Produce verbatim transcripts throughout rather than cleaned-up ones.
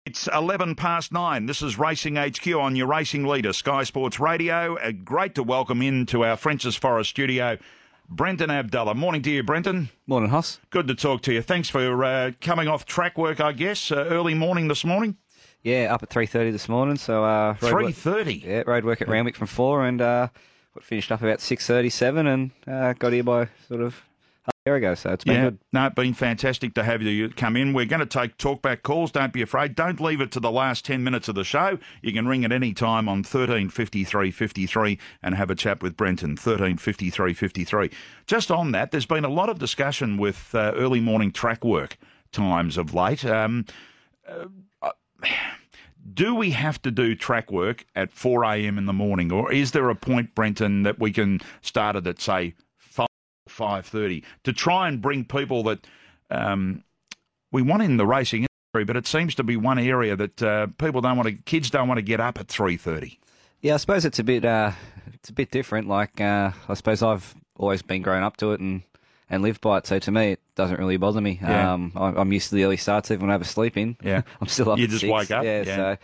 It's eleven past nine. This is Racing H Q on your racing leader, Sky Sports Radio. Uh, great to welcome into our French's Forest studio, Brenton Abdallah. Morning to you, Brenton. Morning, Hoss. Good to talk to you. Thanks for uh, coming off track work, I guess, uh, early morning this morning. Yeah, up at three thirty this morning. So uh, three thirty? Yeah, road work at Randwick from four and uh, got finished up about six thirty-seven and uh, got here by sort of half an hour ago, so it's been yeah. good. No, it's been fantastic to have you come in. We're going to take talkback calls. Don't be afraid. Don't leave it to the last ten minutes of the show. You can ring at any time on thirteen fifty-three fifty-three and have a chat with Brenton, thirteen fifty-three fifty-three. Just on that, there's been a lot of discussion with uh, early morning track work times of late. Um, uh, do we have to do track work at four a.m. in the morning, or is there a point, Brenton, that we can start it at, say, five thirty to try and bring people that um, we want in the racing industry, but it seems to be one area that uh, people don't want to, kids don't want to get up at three thirty. Yeah, I suppose it's a bit uh, it's a bit different. Like uh, I suppose I've always been growing up to it and, and lived by it, so to me it doesn't really bother me. Yeah. Um, I, I'm used to the early starts even when I have a sleep in. Yeah, I'm still up. You at just six. wake up. Yeah, yeah. so.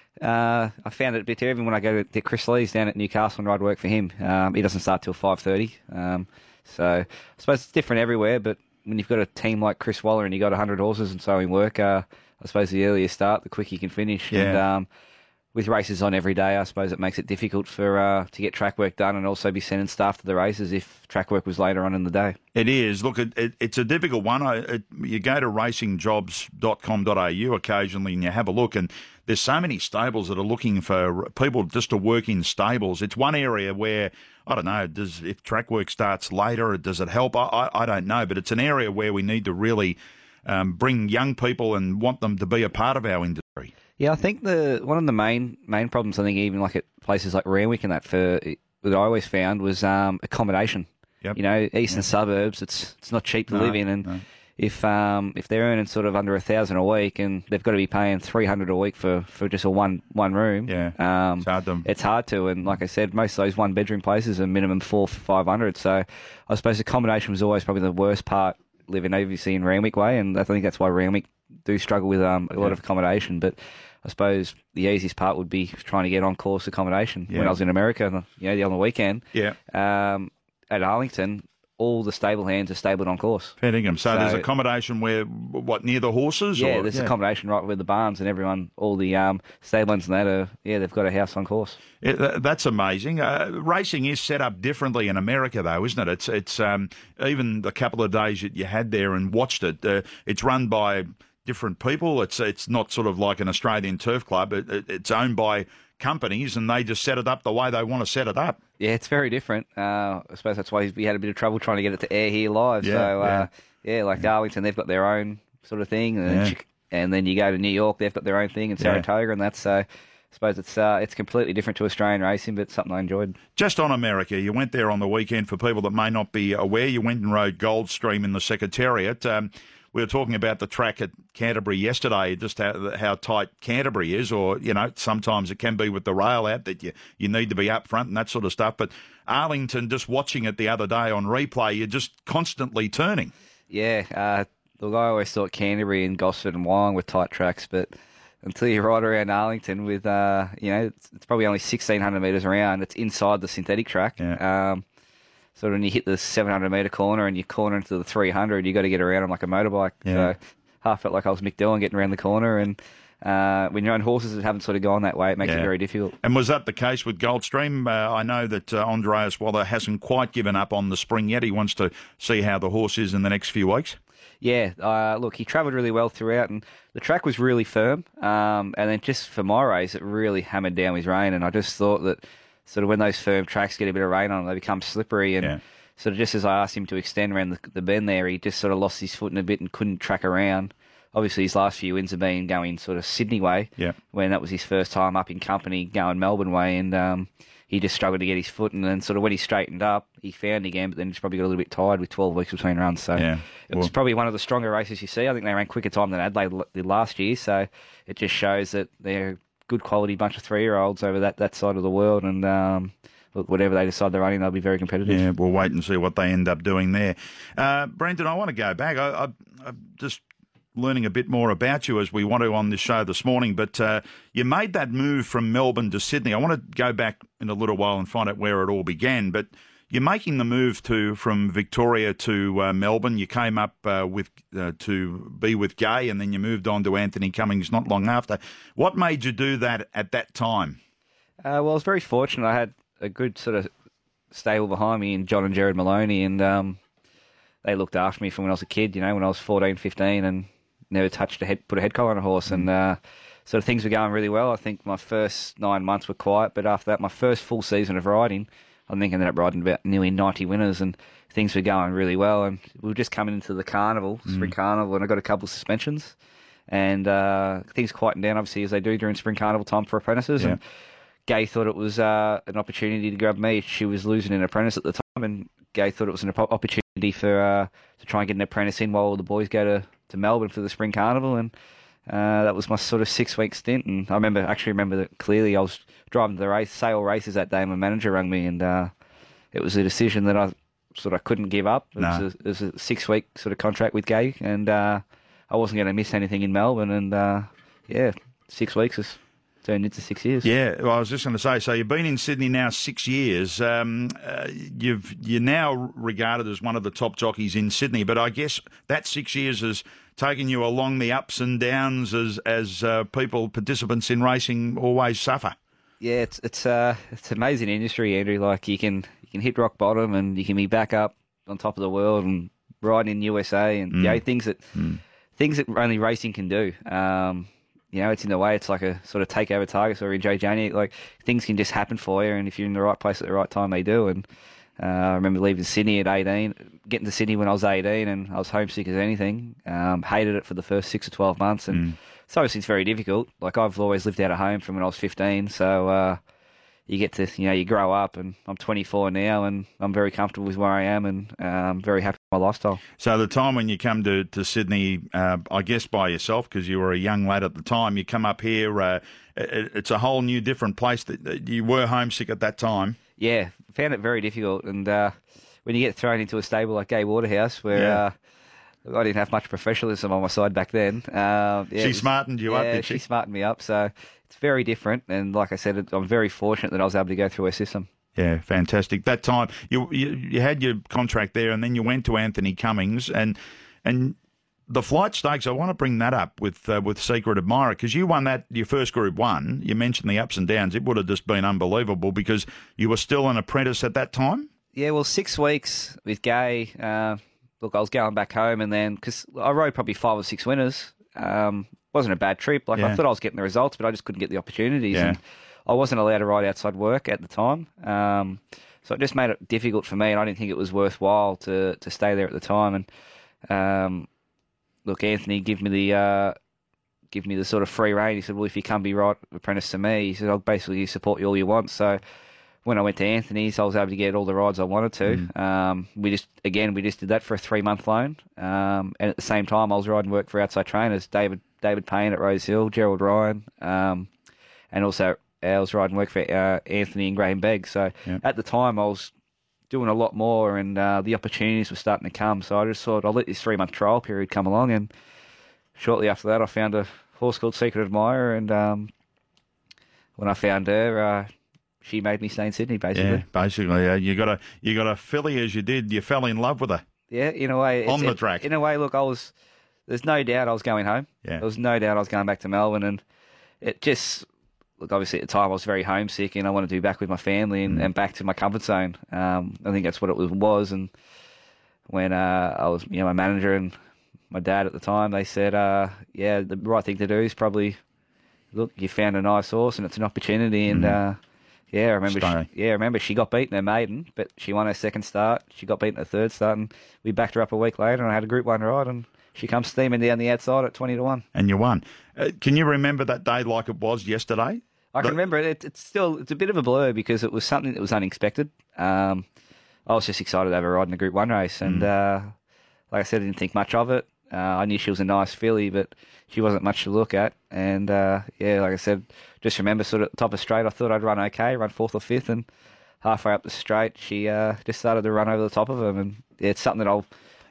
Uh, I found it a bit terrible when I go to Chris Lee's down at Newcastle and ride work for him. Um, he doesn't start till five thirty. Um, so I suppose it's different everywhere, but when you've got a team like Chris Waller and you've got one hundred horses and so in work, uh, I suppose the earlier you start, the quicker you can finish. Yeah. And um, with races on every day, I suppose it makes it difficult for uh, to get track work done and also be sending staff to the races if track work was later on in the day. It is. Look, it, it, it's a difficult one. I, it, you go to racing jobs dot com dot a u occasionally and you have a look, and there's so many stables that are looking for people just to work in stables. It's one area where, I don't know, does if track work starts later, does it help? I, I, I don't know, but it's an area where we need to really um, bring young people and want them to be a part of our industry. Yeah, I think the one of the main main problems, I think, even like at places like Randwick and that, for that I always found was um, accommodation. Yep. You know, eastern Yep. suburbs, it's it's not cheap to No, live in, and no. if um if they're earning sort of under a thousand a week and they've got to be paying three hundred a week for, for just a one one room, Yeah, um, it's hard to- it's hard to. And like I said, most of those one bedroom places are minimum four for five hundred. So I suppose accommodation was always probably the worst part living obviously in Randwick way, and I think that's why Randwick do struggle with um a lot Yeah. of accommodation, but. I suppose the easiest part would be trying to get on course accommodation. Yeah. When I was in America, you know, the on the weekend, Yeah. um, at Arlington, all the stable hands are stabled on course. Fair dinkum. So, So- there's accommodation where, what, near the horses? Yeah, or? there's accommodation right with the barns and everyone, all the um, stablings and that are, yeah, they've got a house on course. Yeah, th- that's amazing. Uh, racing is set up differently in America, though, isn't it? It's it's um, even the couple of days that you had there and watched it. Uh, it's run by different people. It's it's not sort of like an Australian turf club. It, it, it's owned by companies, and they just set it up the way they want to set it up. Yeah, it's very different. Uh, I suppose that's why we had a bit of trouble trying to get it to air here live. Yeah, so, uh, yeah. yeah, like Darlington, they've got their own sort of thing, and, Yeah. then, and then you go to New York, they've got their own thing, and Saratoga, and that's so. I suppose it's uh, it's completely different to Australian racing, but it's something I enjoyed. Just on America, you went there on the weekend. For people that may not be aware, you went and rode Goldstream in the Secretariat. Um, we were talking about the track at Canterbury yesterday, just how, how tight Canterbury is, or, you know, sometimes it can be with the rail out that you, you need to be up front and that sort of stuff. But Arlington, just watching it the other day on replay, you're just constantly turning. Yeah, uh, look, I always thought Canterbury and Gosford and Wyong were tight tracks, but until you ride around Arlington with, uh, you know, it's, it's probably only sixteen hundred metres around. It's inside the synthetic track. Yeah. Um, so when you hit the seven hundred metre corner and you corner into the three hundred, you got to get around them like a motorbike. Yeah. So half felt like I was Mick Dillon getting around the corner, and uh, when you're on horses that haven't sort of gone that way, it makes Yeah. it very difficult. And was that the case with Goldstream? Uh, I know that uh, Andreas Waller hasn't quite given up on the spring yet. He wants to see how the horse is in the next few weeks. Yeah, uh, look, he travelled really well throughout, and the track was really firm. Um, and then just for my race, it really hammered down with rain, and I just thought that sort of when those firm tracks get a bit of rain on them, they become slippery. And Yeah. sort of just as I asked him to extend around the, the bend there, he just sort of lost his footing a bit and couldn't track around. Obviously, his last few wins have been going sort of Sydney way, Yeah. when that was his first time up in company going Melbourne way, and um, he just struggled to get his foot, and then sort of when he straightened up, he found again, but then just probably got a little bit tired with twelve weeks between runs. So Yeah. it was Well- probably one of the stronger races you see. I think they ran quicker time than Adelaide l- did last year, so it just shows that they're a good quality bunch of three-year-olds over that, that side of the world, and um, look, whatever they decide they're running, they'll be very competitive. Yeah, we'll wait and see what they end up doing there. Uh, Brendan, I want to go back. I, I, I just learning a bit more about you as we want to on this show this morning. But uh, you made that move from Melbourne to Sydney. I want to go back in a little while and find out where it all began. But you're making the move to from Victoria to uh, Melbourne. You came up uh, with uh, to be with Gai, and then you moved on to Anthony Cummings not long after. What made you do that at that time? Uh, well, I was very fortunate. I had a good sort of stable behind me in John and Jared Maloney, and um, they looked after me from when I was a kid, you know, when I was fourteen, fifteen, and never touched a head, put a head collar on a horse. Mm. And uh, sort of things were going really well. I think my first nine months were quiet, but after that, my first full season of riding, I think I ended up riding about nearly ninety winners, and things were going really well. And we were just coming into the carnival, mm. spring carnival, and I got a couple of suspensions, and uh, things quietened down, obviously, as they do during spring carnival time for apprentices. Yeah. And Gai thought it was uh, an opportunity to grab me. She was losing an apprentice at the time, and Gai thought it was an opportunity for uh, to try and get an apprentice in while all the boys go to, to Melbourne for the spring carnival. And uh, that was my sort of six-week stint. And I remember, actually remember that clearly. I was driving to the race, sale races that day, and my manager rang me, and uh, it was a decision that I sort of couldn't give up. It, no. was, a, it was a six-week sort of contract with Gai, and uh, I wasn't going to miss anything in Melbourne. And uh, yeah, six weeks is turned into six years. Yeah, well, I was just going to say, so you've been in Sydney now six years. Um, uh, you've, you're now regarded as one of the top jockeys in Sydney, but I guess that six years has taken you along the ups and downs as as uh, people, participants in racing always suffer. Yeah, it's it's uh it's an amazing industry, Andrew. Like you can you can hit rock bottom and you can be back up on top of the world and riding in U S A and mm. you know, things that mm. things that only racing can do. Um, You know, it's in the way. It's like a sort of takeover target or in J Janie. Like things can just happen for you, and if you're in the right place at the right time, they do. And uh, I remember leaving Sydney at eighteen, getting to Sydney when I was eighteen, and I was homesick as anything. Um, hated it for the first six or twelve months, and mm. so obviously it's very difficult. Like I've always lived out of home from when I was fifteen, so uh, you get to, you know, you grow up, and I'm twenty-four now, and I'm very comfortable with where I am, and I'm um, very happy with my lifestyle. So the time when you come to, to Sydney, uh, I guess by yourself, because you were a young lad at the time, you come up here, uh, it, it's a whole new different place. That, that you were homesick at that time. Yeah, found it very difficult, and uh, when you get thrown into a stable like Gai Waterhouse, where yeah. uh, I didn't have much professionalism on my side back then. Uh, yeah, she was, smartened you yeah, up, did she? she smartened me up, so it's very different, and like I said, I'm very fortunate that I was able to go through her system. Yeah, fantastic. That time you, you you had your contract there, and then you went to Anthony Cummings, and and the Flight Stakes. I want to bring that up with uh, with Secret Admirer, because you won that your first Group One. You mentioned the ups and downs. It would have just been unbelievable because you were still an apprentice at that time. Yeah, well, six weeks with Gai. Uh, look, I was going back home, and then because I rode probably five or six winners. Um, wasn't a bad trip. Like yeah. I thought I was getting the results, but I just couldn't get the opportunities. Yeah. And I wasn't allowed to ride outside work at the time, um, so it just made it difficult for me, and I didn't think it was worthwhile to, to stay there at the time. And um, look, Anthony gave me the uh, give me the sort of free rein. He said, "Well, if you come be right apprentice to me," he said, "I'll basically support you all you want." So when I went to Anthony's, I was able to get all the rides I wanted to. Mm. Um, we just again we just did that for a three month loan, um, and at the same time I was riding work for outside trainers, David David Payne at Rose Hill, Gerald Ryan, um, and also. I was riding work for uh, Anthony and Graham Begg. So yep. at the time, I was doing a lot more, and uh, the opportunities were starting to come. So I just thought I'll let this three-month trial period come along. And shortly after that, I found a horse called Secret Admirer. And um, when I found her, uh, she made me stay in Sydney, basically. Yeah, basically. Uh, you got a you got a filly as you did. You fell in love with her. Yeah, in a way. On the track. In a way, look, I was. There's no doubt I was going home. Yeah. There was no doubt I was going back to Melbourne, and it just. Look, obviously at the time I was very homesick, and I wanted to be back with my family and, mm. and back to my comfort zone. Um, I think that's what it was. was. And when uh, I was, you know, my manager and my dad at the time, they said, uh, "Yeah, the right thing to do is probably look. You found a nice horse, and it's an opportunity." And mm. uh, yeah, I remember. She, yeah, I remember she got beaten her maiden, but she won her second start. She got beaten her third start, and we backed her up a week later, and I had a Group One ride, and she comes steaming down the outside at twenty to one. And you won. Uh, can you remember that day like it was yesterday? I can remember it. It's still it's a bit of a blur because it was something that was unexpected. Um, I was just excited to have her ride in a Group One race, and mm. uh, like I said, I didn't think much of it. Uh, I knew she was a nice filly, but she wasn't much to look at. And uh, yeah, like I said, just remember sort of at the top of straight, I thought I'd run okay, run fourth or fifth, and halfway up the straight, she uh, just started to run over the top of him. And yeah, it's something that I'll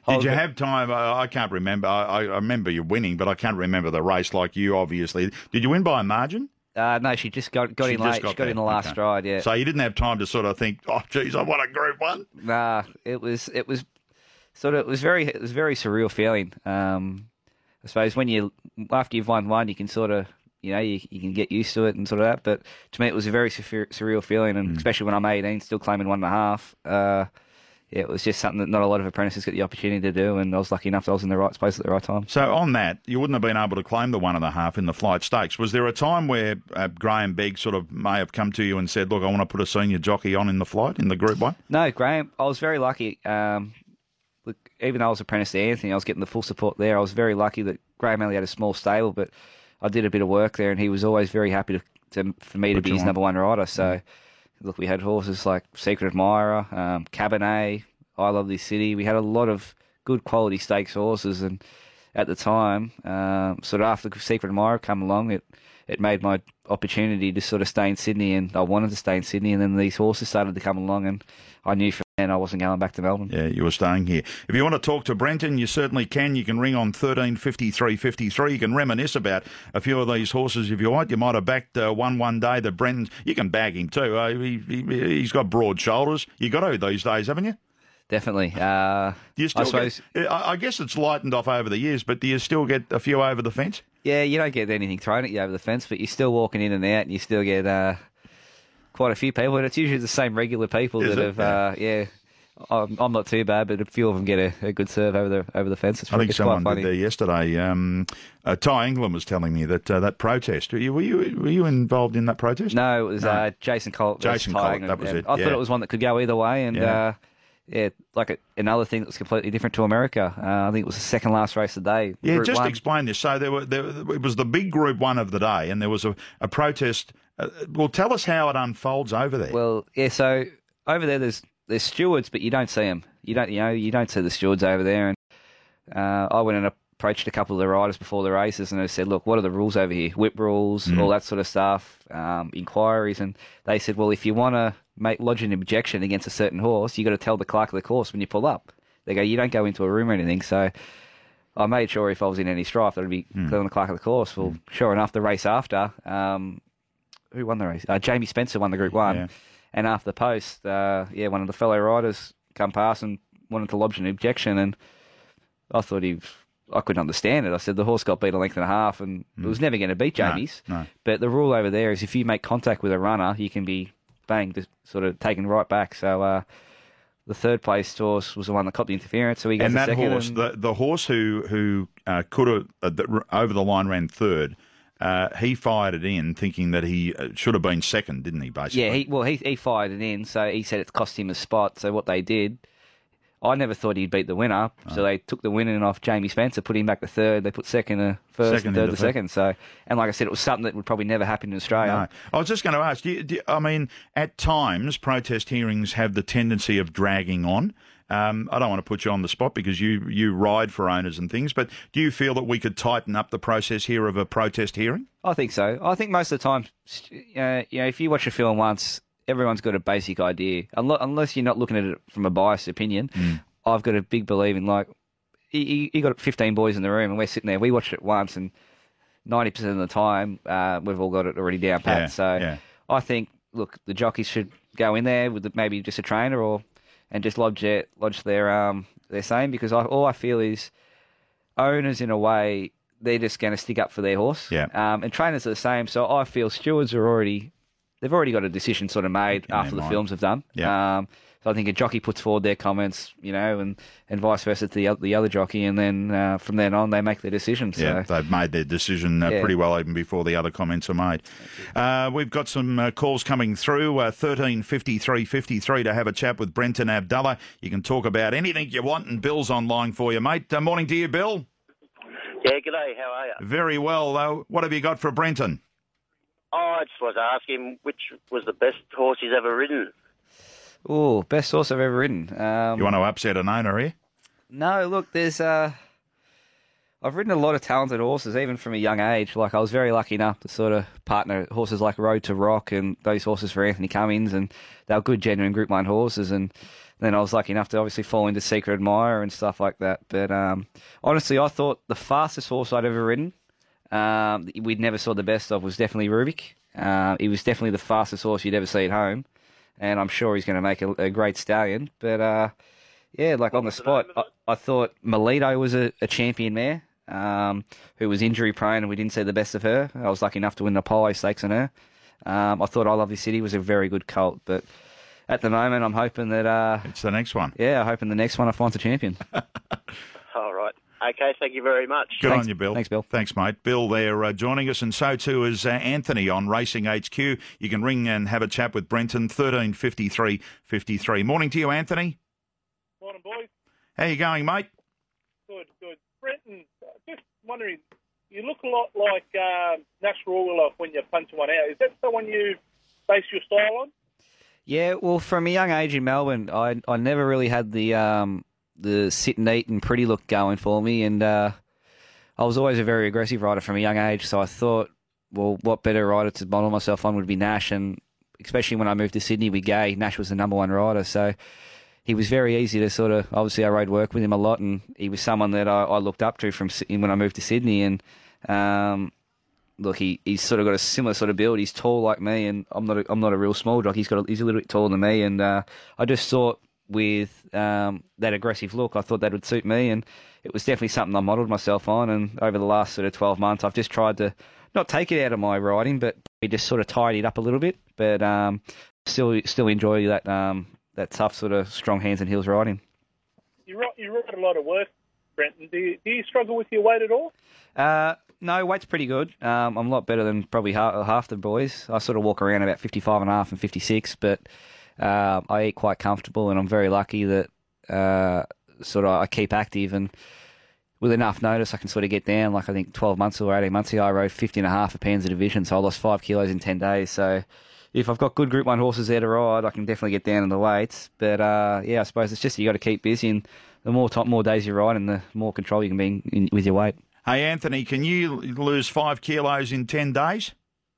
Did you have time? I, I can't remember. I, I remember you winning, but I can't remember the race like you, obviously. Did you win by a margin? Uh, no, she just got got She in just late. got she got there. in the last Okay. stride. Yeah. So you didn't have time to sort of think, oh, geez, I won a Group One. Nah, it was it was sort of it was very it was a very surreal feeling. Um, I suppose when you after you've won one, you can sort of you know you you can get used to it and sort of that. But to me, it was a very surreal surreal feeling, and especially when I'm eighteen, still claiming one and a half. Uh, yeah, it was just something that not a lot of apprentices get the opportunity to do, and I was lucky enough that I was in the right space at the right time. So on that, you wouldn't have been able to claim the one and a half in the flight stakes. Was there a time where uh, Graham Begg sort of may have come to you and said, look, I want to put a senior jockey on in the flight, in the Group One? No, Graham, I was very lucky. Um, look, even though I was apprentice to Anthony, I was getting the full support there. I was very lucky that Graham only had a small stable, but I did a bit of work there, and he was always very happy to, to for me to Put be you his on. number one rider. So, look, we had horses like Secret Admirer, um, Cabernet, I Love This City. We had a lot of good quality stakes horses, and at the time, um, sort of after Secret Admirer come along, it it made my opportunity to sort of stay in Sydney, and I wanted to stay in Sydney, and then these horses started to come along, and I knew from then I wasn't going back to Melbourne. Yeah, you were staying here. If you want to talk to Brenton, you certainly can. You can ring on thirteen fifty-three fifty-three. You can reminisce about a few of these horses if you want. You might have backed uh, one one day that Brenton. You can bag him too. Uh, he, he, he's got broad shoulders. You got to these days, haven't you? Definitely. Uh, Do you still I suppose. Get, I I guess it's lightened off over the years, but do you still get a few over the fence? Yeah, you don't get anything thrown at you over the fence, but you're still walking in and out, and you still get uh, quite a few people, and it's usually the same regular people Is that it? have. Uh, yeah, I'm, I'm not too bad, but a few of them get a, a good serve over the over the fence. It's, I think it's someone quite did funny. there yesterday. Um, uh, Ty England was telling me that uh, that protest. Were you, were you were you involved in that protest? No, it was No. Uh, Jason Colt. Jason Tying, Collett, that was and it, I yeah. thought it was one that could go either way, and Yeah. uh, yeah, like a, another thing that was completely different to America. Uh, I think it was the second last race of the day. Yeah, Group just one. explain this. So there were, there, it was the big Group One of the day, and there was a, a protest. Uh, well, tell us how it unfolds over there. Well, yeah. So over there, there's there's stewards, but you don't see them. You don't, you know, you don't see the stewards over there. And uh, I went and approached a couple of the riders before the races, and I said, "Look, what are the rules over here? Whip rules, Mm. all that sort of stuff, um, inquiries." And they said, "Well, if you want to make lodge an objection against a certain horse, you got to tell the clerk of the course when you pull up." They go, "You don't go into a room or anything." So I made sure if I was in any strife, that would be Mm. telling the clerk of the course. Well, sure enough, the race after. Um, who won the race? Uh, Jamie Spencer won the Group One, Yeah. and after the post, uh, yeah, one of the fellow riders come past and wanted to lodge an objection, and I thought he, I couldn't understand it. I said the horse got beat a length and a half, and it was never going to beat No, Jamie's. no. But the rule over there is if you make contact with a runner, you can be bang, just sort of taken right back. So uh, the third place horse was the one that caught the interference, so he goes And to that second. horse, and- the, the horse who who uh, could have uh, that r- over the line ran third, uh, he fired it in, thinking that he uh, should have been second, didn't he? Basically, Yeah, he well he he fired it in, so he said it cost him a spot. So what they did, I never thought he'd beat the winner, so they took the winning off Jamie Spencer, put him back to third. They put second to first, Second and third into to third. second. So, and like I said, it was something that would probably never happen in Australia. No. I was just going to ask. Do you, do you- I mean, at times, protest hearings have the tendency of dragging on. Um, I don't want to put you on the spot because you, you ride for owners and things, but do you feel that we could tighten up the process here of a protest hearing? I think so. I think most of the time, uh, you know, if you watch a film once, everyone's got a basic idea. Unless, unless you're not looking at it from a biased opinion, I've got a big belief in, like, you, you got fifteen boys in the room and we're sitting there. We watched it once, and ninety percent of the time, uh, we've all got it already down pat. Yeah, so yeah. I think, look, the jockeys should go in there with maybe just a trainer or and just lodge their lodge their um their saying, because I, all I feel is owners, in a way, they're just going to stick up for their horse. Yeah. Um, and trainers are the same. So I feel stewards are already they've already got a decision sort of made In after their the mind. films have done. Yeah. Um, so I think a jockey puts forward their comments, you know, and, and vice versa to the other, the other jockey, and then uh, from then on they make their decision. So. Yeah, they've made their decision uh, Yeah. pretty well even before the other comments are made. Uh, we've got some uh, calls coming through, uh, thirteen fifty-three fifty-three to have a chat with Brenton Abdullah. You can talk about anything you want, and Bill's online for you, mate. Uh, morning to you, Bill. Yeah, g'day, how are you? Very well, though. What have you got for Brenton? Oh, I just was asking which was the best horse he's ever ridden. Oh, best horse I've ever ridden. Um, You want to upset an owner here? No, look, there's uh, I've ridden a lot of talented horses, even from a young age. Like, I was very lucky enough to sort of partner horses like Road to Rock and those horses for Anthony Cummins, and they were good, genuine Group One horses. And then I was lucky enough to obviously fall into Secret Admirer and stuff like that. But um, honestly, I thought the fastest horse I'd ever ridden, um, we'd never saw the best of, was definitely Rubik. Uh, he was definitely the fastest horse you'd ever see at home, and I'm sure he's going to make a, a great stallion. But uh, yeah, like on the spot, I, I thought Melito was a, a champion mare um, who was injury prone, and we didn't see the best of her. I was lucky enough to win the Apollo Stakes on her. Um, I thought I Love This City was a very good colt, but at the moment, I'm hoping that uh, it's the next one. Yeah, I'm hoping the next one I find a champion. All right. Okay, thank you very much. Good Thanks. on you, Bill. Thanks, Bill. Thanks, mate. Bill there uh, joining us, and so too is uh, Anthony on Racing H Q. You can ring and have a chat with Brenton, thirteen fifty-three fifty-three. Morning to you, Anthony. Morning, boys. How you going, mate? Good, good. Brenton, just wondering, you look a lot like uh, Nash Rawiller when you're punching one out. Is that someone you base your style on? Yeah, well, from a young age in Melbourne, I I never really had the um, the sit and eat and pretty look going for me, and uh, I was always a very aggressive rider from a young age. So I thought, well, what better rider to model myself on would be Nash, and especially when I moved to Sydney with Gay, Nash was the number one rider. So he was very easy to sort of. Obviously, I rode work with him a lot, and he was someone that I, I looked up to from when I moved to Sydney, and. Um, Look, he, he's sort of got a similar sort of build. He's tall like me, and I'm not a, I'm not a real small jock. He's got a, he's a little bit taller than me, and uh, I just thought with um, that aggressive look, I thought that would suit me, and it was definitely something I modelled myself on. And over the last sort of twelve months, I've just tried to not take it out of my riding, but just sort of tidy it up a little bit. But um, still still enjoy that um, that tough sort of strong hands and heels riding. You ride, you ride a lot of work, Brenton. Do you, do you struggle with your weight at all? Uh, no, weight's pretty good. Um, I'm a lot better than probably half, half the boys. I sort of walk around about fifty-five and a half and fifty-six, but uh, I eat quite comfortable, and I'm very lucky that uh, sort of I keep active, and with enough notice I can sort of get down. Like I think twelve months or eighteen months ago I rode fifty and a half of pounds of division, so I lost five kilos in ten days. So if I've got good Group one horses there to ride, I can definitely get down in the weights. But uh, yeah, I suppose it's just you got to keep busy, and the more top, more days you ride, and the more control you can be in, in, with your weight. Hey, Anthony, can you lose five kilos in ten days?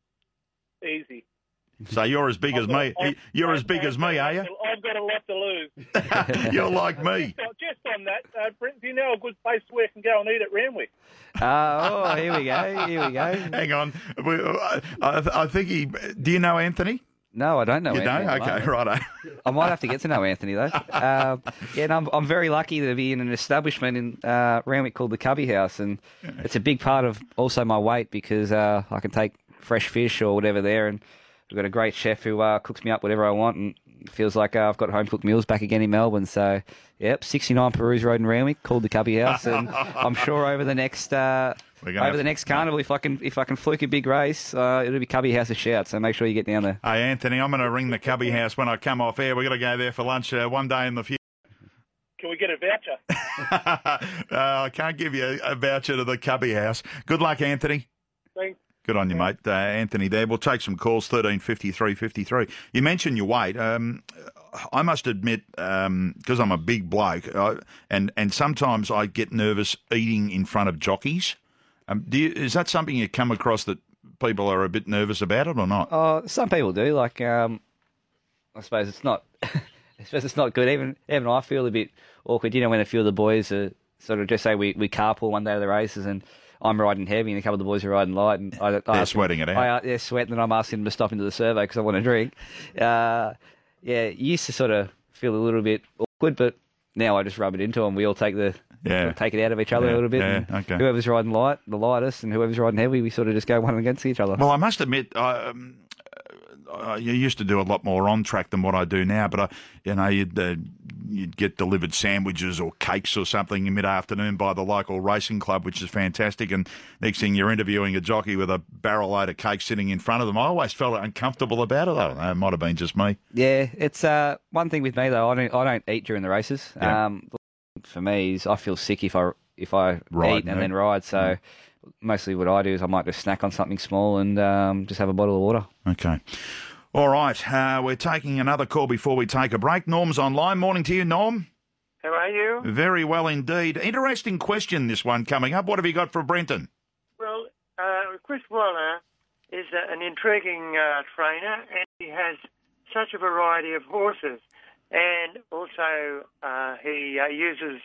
Easy. So you're as big I've as got, me. I've, You're I've, as big I've as me, got, are you? I've got a lot to lose. You're like me. Just, just on that, uh, Brenton, do you know a good place where I can go and eat at Randwick? Uh, oh, here we go. Here we go. Hang on. We- I, I think he... Do you know Anthony? No, I don't know. You Anthony don't? Okay, righto. I might have to get to know Anthony, though. Um, yeah, and I'm, I'm very lucky to be in an establishment in uh, Randwick called the Cubby House, and it's a big part of also my weight because uh, I can take fresh fish or whatever there, and we've got a great chef who uh, cooks me up whatever I want, and it feels like uh, I've got home-cooked meals back again in Melbourne. So, yep, sixty-nine Peruse Road in Randwick, called the Cubby House, and I'm sure over the next... Uh, Over the next carnival, if I can, if I can fluke a big race, uh, it'll be Cubby House a shout. So make sure you get down there. Hey, Anthony, I'm going to ring the Cubby House when I come off air. We're going to go there for lunch uh, one day in the future. Can we get a voucher? uh, I can't give you a, a voucher to the Cubby House. Good luck, Anthony. Thanks. Good on you, mate. Uh, Anthony there. We'll take some calls, thirteen fifty-three fifty-three. You mentioned your weight. Um, I must admit, because um, I'm a big bloke, uh, and, and sometimes I get nervous eating in front of jockeys. Um, do you, is that something you come across that people are a bit nervous about it or not? Oh, some people do. Like, um, I suppose it's not. I suppose it's not good. Even even I feel a bit awkward. You know, when a few of the boys are sort of just say we, we carpool one day of the races, and I'm riding heavy, and a couple of the boys are riding light, and I, I they're sweating them, it out. I, they're sweating, and I'm asking them to stop into the survey because I want to drink. Uh, yeah, you used to sort of feel a little bit awkward, but now I just rub it into them. We all take the Yeah. sort of take it out of each other Yeah, a little bit. yeah, and okay. Whoever's riding light, the lightest, and whoever's riding heavy, we sort of just go one against each other. Well, I must admit, I, um, I used to do a lot more on track than what I do now. But I, you know, you'd uh, you'd get delivered sandwiches or cakes or something in mid afternoon by the local racing club, which is fantastic. And next thing you're interviewing a jockey with a barrel load of cake sitting in front of them. I always felt uncomfortable about it. I don't know. It might have been just me. Yeah, it's uh, one thing with me though. I don't I don't eat during the races. Yeah. Um, for me, is I feel sick if I if I Ride, eat and no? then ride. So Mm. mostly what I do is I might just snack on something small and um, just have a bottle of water. Okay. All right. Uh, we're taking another call before we take a break. Norm's online. Morning to you, Norm. How are you? Very well indeed. Interesting question, this one coming up. What have you got for Brenton? Well, uh, Chris Waller is uh, an intriguing uh, trainer, and he has such a variety of horses. and also uh, he uh, uses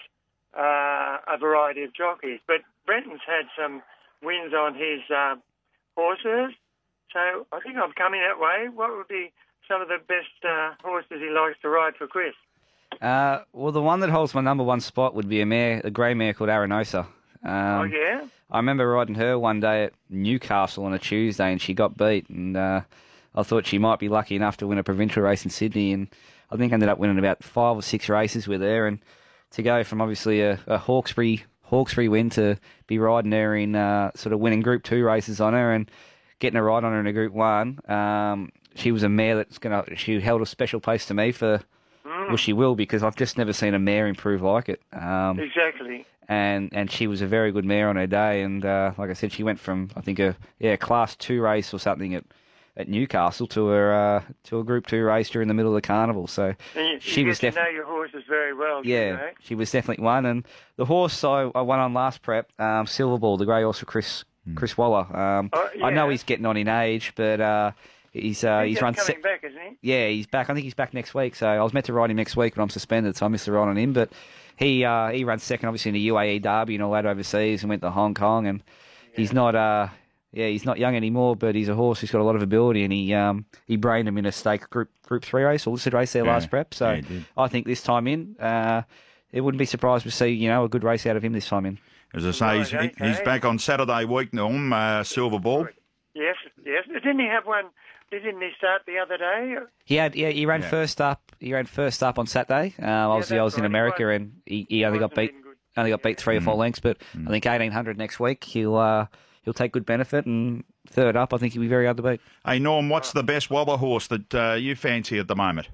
uh, a variety of jockeys. But Brenton's had some wins on his uh, horses, so I think I'm coming that way. What would be some of the best uh, horses he likes to ride for Chris? Uh, well, the one that holds my number one spot would be a mare, a grey mare called Arenosa. Um, oh, yeah? I remember riding her one day at Newcastle on a Tuesday, and she got beat, and uh, I thought she might be lucky enough to win a provincial race in Sydney, and I think I ended up winning about five or six races with her, and to go from obviously a, a Hawkesbury Hawkesbury win to be riding her in uh, sort of winning Group Two races on her and getting a ride on her in a Group One. Um, she was a mare that's gonna. She held a special place to me for. Mm. Well, she will, because I've just never seen a mare improve like it. Um, exactly. And and she was a very good mare on her day, and uh, like I said, she went from I think a yeah Class Two race or something at. at Newcastle to her uh, to a Group Two race during the middle of the carnival. So and you, she you was get to definitely know your horses very well. Yeah, you know? she was definitely one. And the horse I, I won on last prep, um, Silver Ball, the grey horse for Chris mm. Chris Waller. Um, oh, yeah. I know he's getting on in age, but uh, he's uh, he's, he's run. coming Se- back, isn't he? Yeah, he's back. I think he's back next week. So I was meant to ride him next week, but I'm suspended, so I missed the ride on him. But he uh, he runs second, obviously in the U A E Derby and all that overseas, and went to Hong Kong. And yeah. he's not. Uh, Yeah, he's not young anymore, but he's a horse who's got a lot of ability, and he um, he brained him in a stake group group three race or listed race there yeah, last prep. So yeah, I think this time in, uh, it wouldn't be surprised to see you know a good race out of him this time in. As I say, he's, okay. he's back on Saturday week, Norm, uh, Silver Ball. Yes, yes. Didn't he have one? Didn't he start the other day? He had yeah he ran Yeah. first up. He ran first up on Saturday. Uh, obviously, I was that's in right, he America, was. and he, he only got Wasn't beat been good. only got beat three or four lengths. But I think eighteen hundred next week he'll uh, he'll take good benefit, and third up I think he'll be very hard to beat. Hey, Norm, what's the best Waller horse that uh, you fancy at the moment?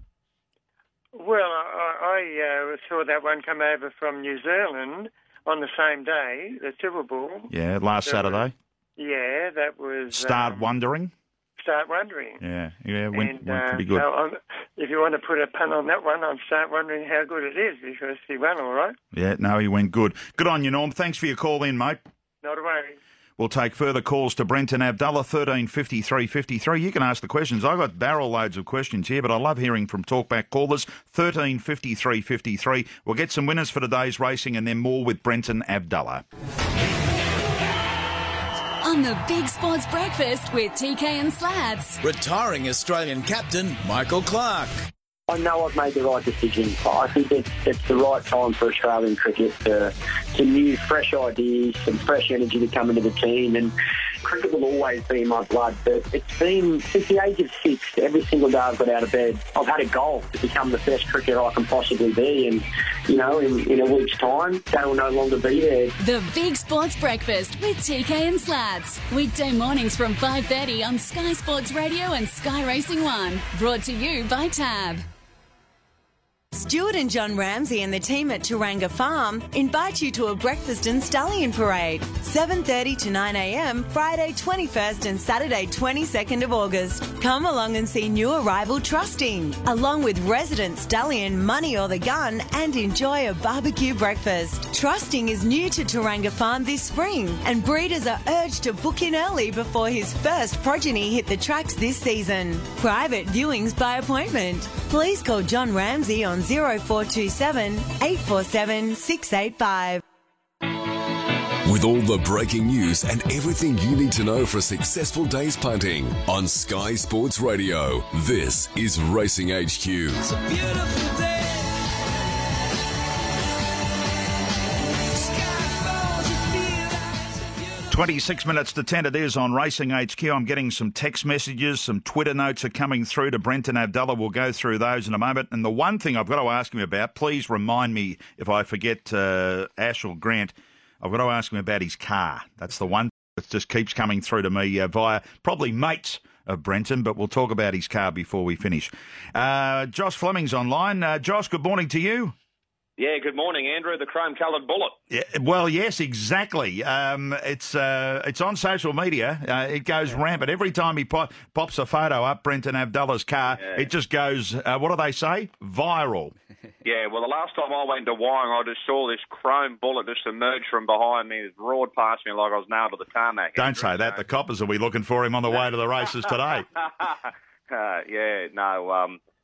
Well, I, I uh, saw that one come over from New Zealand on the same day, the Silver Bull. Yeah, last That Saturday. was- yeah, that was... Start um, Wondering. Start Wondering. Yeah, yeah, went, and, went uh, pretty good. So I'm, if you want to put a pun on that one, I'm start wondering how good it is, because he won all right. Yeah, no, he went good. Good on you, Norm. Thanks for your call in, mate. Not a worry. We'll take further calls to Brenton Abdullah, thirteen fifty-three fifty-three. You can ask the questions. I've got barrel loads of questions here, but I love hearing from talkback callers, thirteen fifty-three fifty-three. We'll get some winners for today's racing and then more with Brenton Abdullah. On the Big Sports Breakfast with T K and Slats. Retiring Australian captain Michael Clark. I know I've made the right decision. I think it's, it's the right time for Australian cricket to some new, fresh ideas, some fresh energy to come into the team. And cricket will always be in my blood. But it's been, since the age of six, every single day I've got out of bed, I've had a goal to become the best cricketer I can possibly be. And, you know, in, in a week's time, that will no longer be there. The Big Sports Breakfast with T K and Slats. Weekday mornings from five thirty on Sky Sports Radio and Sky Racing One. Brought to you by Tab. Stuart and John Ramsey and the team at Turanga Farm invite you to a breakfast and stallion parade, seven thirty to nine a m, Friday twenty-first and Saturday twenty-second of August. Come along and see new arrival Trusting, along with resident stallion Money or the Gun, and enjoy a barbecue breakfast. Trusting is new to Turanga Farm this spring, and breeders are urged to book in early before his first progeny hit the tracks this season. Private viewings by appointment. Please call John Ramsey on zero four two seven, eight four seven, six eight five. With all the breaking news and everything you need to know for a successful day's punting on Sky Sports Radio, this is Racing H Q. It's a beautiful day. twenty-six minutes to ten it is on Racing H Q. I'm getting some text messages, some Twitter notes are coming through to Brenton Abdullah. We'll go through those in a moment. And the one thing I've got to ask him about, please remind me if I forget uh, Ash or Grant, I've got to ask him about his car. That's the one that just keeps coming through to me uh, via probably mates of Brenton, but we'll talk about his car before we finish. Uh, Josh Fleming's online. Uh, Josh, good morning to you. Yeah, good morning, Andrew, the chrome-coloured bullet. Yeah, well, yes, exactly. Um, it's uh, it's on social media. Uh, it goes rampant. Every time he pop, pops a photo up, Brenton Abdullah's car, Yeah. it just goes, uh, what do they say? Viral. Yeah, well, the last time I went to Wyong, I just saw this chrome bullet just emerge from behind me. It roared past me like I was nailed to the tarmac. Don't say that. The coppers will be looking for him on the way to the races today. uh, yeah, no, um,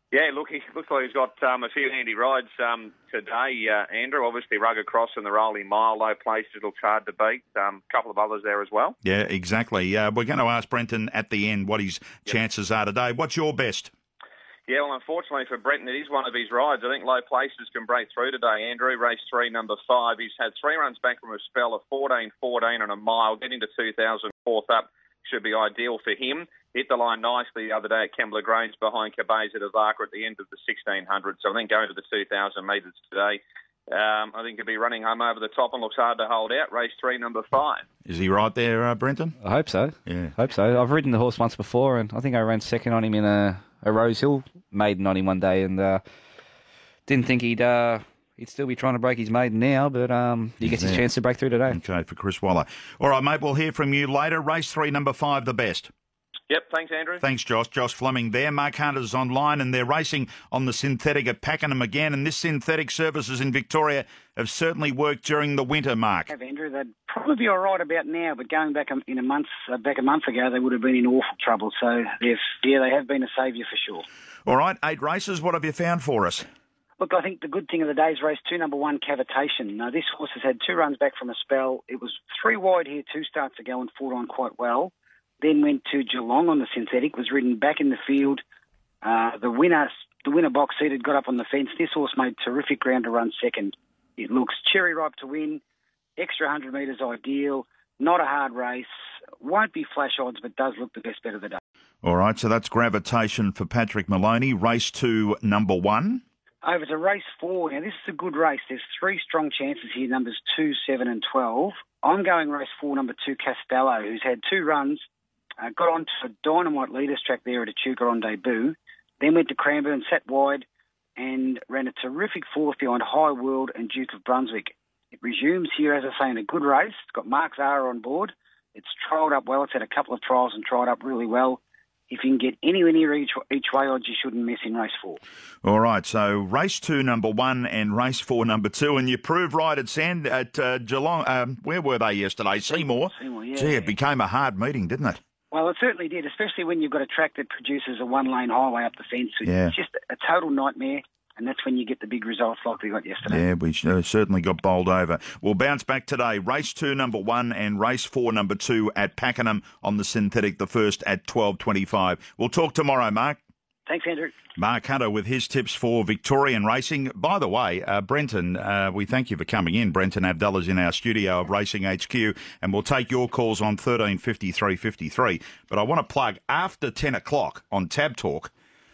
Yeah, look, he looks like he's got um, a few handy rides um, today, uh, Andrew. Obviously, Rugged Cross and the Rolling Mile, Low Places looks hard to beat. A um, couple of others there as well. Yeah, exactly. Uh, we're going to ask Brenton at the end what his yep. chances are today. What's your best? Yeah, well, unfortunately for Brenton, it is one of his rides. I think Low Places can break through today, Andrew. Race three, number five. He's had three runs back from a spell of fourteen fourteen and a mile. Getting to two thousand, fourth up should be ideal for him. Hit the line nicely the other day at Kembla Grange behind Cabeza de Vaca at the end of the sixteen hundred. So I think going to the two thousand metres today, um, I think he'll be running home over the top and looks hard to hold out. Race three, number five. Is he right there, uh, Brenton? I hope so. Yeah. I hope so. I've ridden the horse once before, and I think I ran second on him in a, a Rose Hill maiden on him one day, and uh, didn't think he'd... Uh, He'd still be trying to break his maiden now, but um, he gets his chance to break through today. Okay, for Chris Waller. All right, mate, we'll hear from you later. Race three, number five, the best. Yep, thanks, Andrew. Thanks, Josh. Josh Fleming there. Mark Hunter's online, and they're racing on the synthetic at Pakenham again. And this synthetic services in Victoria have certainly worked during the winter, Mark. Have, Andrew. They'd probably be all right about now, but going back in a month, uh, back a month ago, they would have been in awful trouble. So, they've, yeah, they have been a saviour for sure. All right, eight races. What have you found for us? Look, I think the good thing of the day is race two, number one, Cavitation. Now, this horse has had two runs back from a spell. It was three wide here two starts ago and fought on quite well. Then went to Geelong on the synthetic, was ridden back in the field. Uh, the winner, the winner box seated, got up on the fence. This horse made terrific ground to run second. It looks cherry ripe to win. Extra one hundred metres ideal. Not a hard race. Won't be flash odds, but does look the best bet of the day. All right, so that's Gravitation for Patrick Maloney. Race two, number one. Over to race four. Now, this is a good race. There's three strong chances here, numbers two, seven and twelve. I'm going race four, number two, Castello, who's had two runs, uh, got onto a dynamite leaders track there at Echuca on debut, then went to Cranbourne, sat wide, and ran a terrific fourth behind High World and Duke of Brunswick. It resumes here, as I say, in a good race. It's got Mark Zara on board. It's trialled up well. It's had a couple of trials and tried up really well. If you can get anywhere near each, each way odds, you shouldn't miss in race four. All right, so race two, number one, and race four, number two. And you proved right at Sand at uh, Geelong. Um, where were they yesterday? Seymour. Seymour, yeah. Gee, it became a hard meeting, didn't it? Well, it certainly did, especially when you've got a track that produces a one-lane highway up the fence. It's yeah. just a total nightmare. And that's when you get the big results like we got yesterday. Yeah, we uh, certainly got bowled over. We'll bounce back today. Race two, number one, and race four, number two at Pakenham on the synthetic, the first at twelve twenty-five. We'll talk tomorrow, Mark. Thanks, Andrew. Mark Hunter with his tips for Victorian racing. By the way, uh, Brenton, uh, we thank you for coming in. Brenton Avdullah's in our studio of Racing H Q, and we'll take your calls on thirteen fifty-three fifty-three. But I want to plug, after ten o'clock on Tab Talk,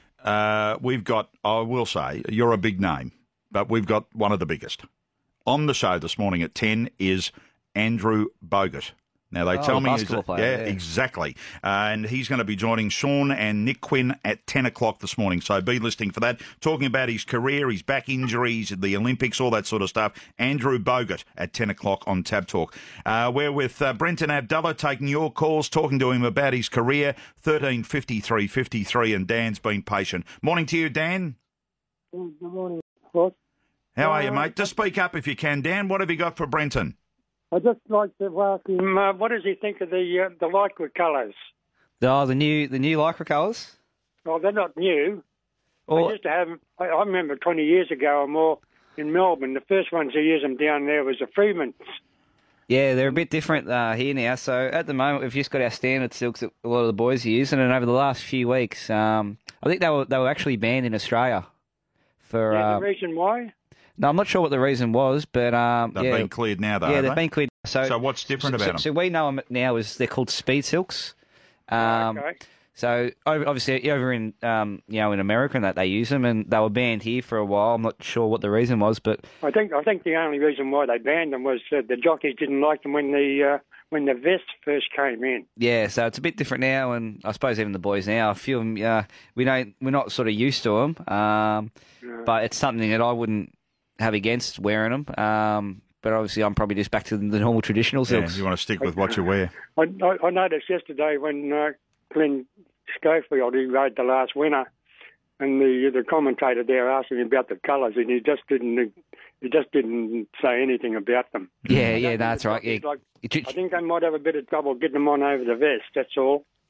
Uh, we've got, I will say, you're a big name, but we've got one of the biggest. On the show this morning at ten is Andrew Bogut. Now, they oh, tell me... He's a, player, yeah, yeah, exactly. Uh, and he's going to be joining Sean and Nick Quinn at ten o'clock this morning. So be listening for that. Talking about his career, his back injuries, the Olympics, all that sort of stuff. Andrew Bogut at ten o'clock on Tab Talk. Uh, we're with uh, Brenton Avdullah taking your calls, talking to him about his career. thirteen fifty-three fifty-three, and Dan's been patient. Morning to you, Dan. Good morning, Scott. How are you, Uh, mate? Just speak up if you can, Dan. What have you got for Brenton? I'd just like to ask him, uh, what does he think of the uh, the Lycra colours? Oh, the new the new Lycra colours? Well, they're not new. Well, I used to have them, I, I remember twenty years ago or more in Melbourne, the first ones to use them down there was the Freemans. Yeah, they're a bit different uh, here now. So at the moment, we've just got our standard silks that a lot of the boys are using, and over the last few weeks, um, I think they were they were actually banned in Australia. For Yeah, uh, the reason why? no, I'm not sure what the reason was, but um, They've yeah, been cleared now, though, yeah, have they've they? been cleared. So, So what's different so, about them? So we know them now as they're called speed silks. Um, okay. So over- obviously over in um, you know in America and that they use them, and they were banned here for a while. I'm not sure what the reason was, but I think I think the only reason why they banned them was uh, the jockeys didn't like them when the uh, when the vest first came in. yeah, so it's a bit different now, and I suppose even the boys now, a few of them, uh, we don't we're not sort of used to them, um, No. but it's something that I wouldn't have against wearing them. Um, but obviously, I'm probably just back to the normal traditional Yeah, silks. you want to stick with what you wear. I, I, I noticed yesterday when uh, Glenn Schofield, he rode the last winner, and the the commentator there asked him about the colours, and he just didn't he just didn't say anything about them. Yeah, yeah, no, that's right. Yeah. Like, I think they might have a bit of trouble getting them on over the vest. That's all.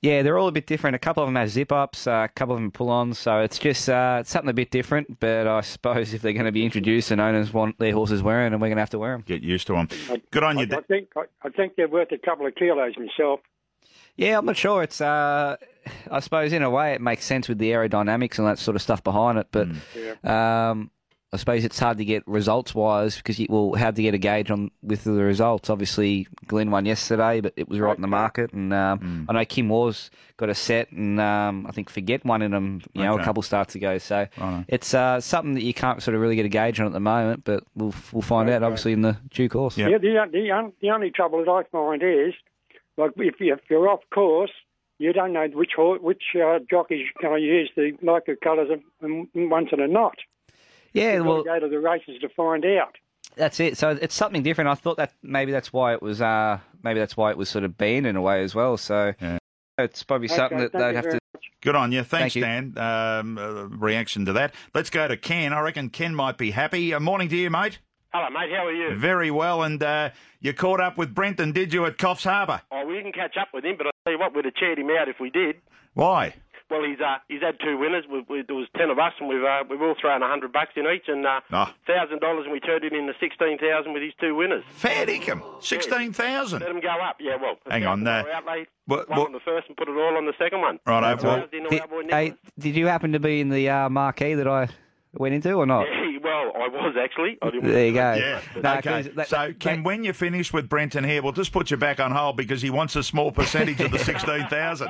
Yeah, they're all a bit different. A couple of them have zip-ups, uh, a couple of them pull-ons, so it's just uh, it's something a bit different, but I suppose if they're going to be introduced and owners want their horses wearing them, we're going to have to wear them. Get used to them. Good on I, you. I think I, I think they're worth a couple of kilos myself. Yeah, I'm not sure. It's, uh, I suppose, in a way, it makes sense with the aerodynamics and that sort of stuff behind it, but Mm. um, I suppose it's hard to get results-wise because you well, hard to get a gauge on with the results. Obviously, Glenn won yesterday, but it was right in the market, and um, Mm. I know Kim Waugh's got a set, and um, I think Forget won in them, you know, Okay. a couple starts ago. So Righto. it's uh, something that you can't sort of really get a gauge on at the moment, but we'll we'll find out obviously in the due course. Yeah. Yeah, the, the, un- the only trouble that I find is, like, if, you, if you're off course, you don't know which hor- which uh, jockeys going to use the like the colours and and ones that are not. Yeah, You've well, got to go to the races to find out. that's it. So it's something different. I thought that maybe that's why it was uh, maybe that's why it was sort of banned in a way as well. So Yeah. it's probably Okay, something that thank they'd you have very to. Good on you. Thanks, Thank Dan. Um, uh, reaction to that. Let's go to Ken. I reckon Ken might be happy. Uh, morning to you, mate. Hello, mate. How are you? Very well. And uh, you caught up with Brenton, did you, at Coffs Harbour? Oh, we didn't catch up with him, but I'll tell you what, we'd have cheered him out if we did. Why? Well, he's uh, he's had two winners. We, we, there was ten of us, and we've uh, we've all thrown a hundred bucks in each, and uh, Oh. thousand dollars, and we turned it into sixteen thousand with his two winners. Fair dinkum. sixteen thousand. Let them go up. Yeah, well. Hang on, uh, outlay, what- one what- on the first and put it all on the second one. Righto, That's well- what I did to Did, our boy hey, Nicholas. did you happen to be in the uh, marquee that I went into or not? Yeah, well, I was actually. I didn't There you go. Yeah. No, okay. 'cause that- so, Ken, when you finish with Brenton here, we'll just put you back on hold because he wants a small percentage of the sixteen thousand.